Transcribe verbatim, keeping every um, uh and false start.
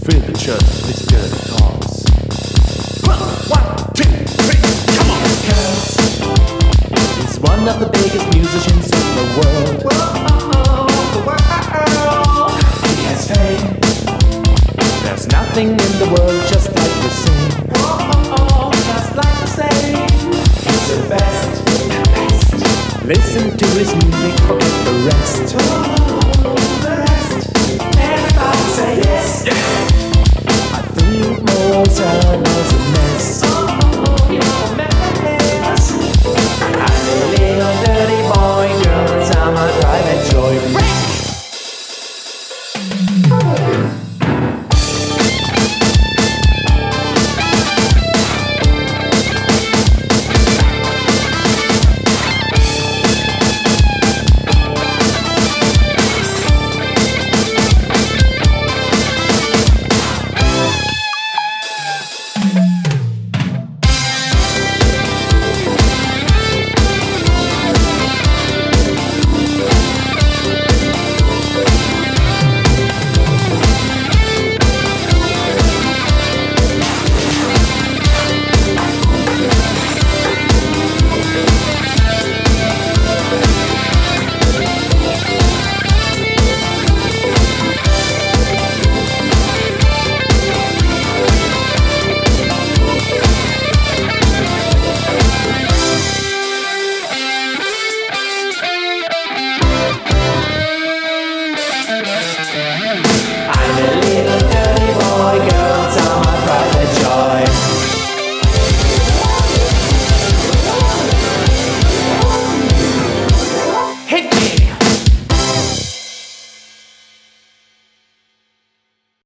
Fill the church with his dirty thoughts. One, two, three, come on! Kurtz is one of the biggest musicians in the world. Whoa, the world. He has fame. There's nothing in the world just like the same. Whoa, just like the same. He's the best, the best. Listen to his music, forget the rest.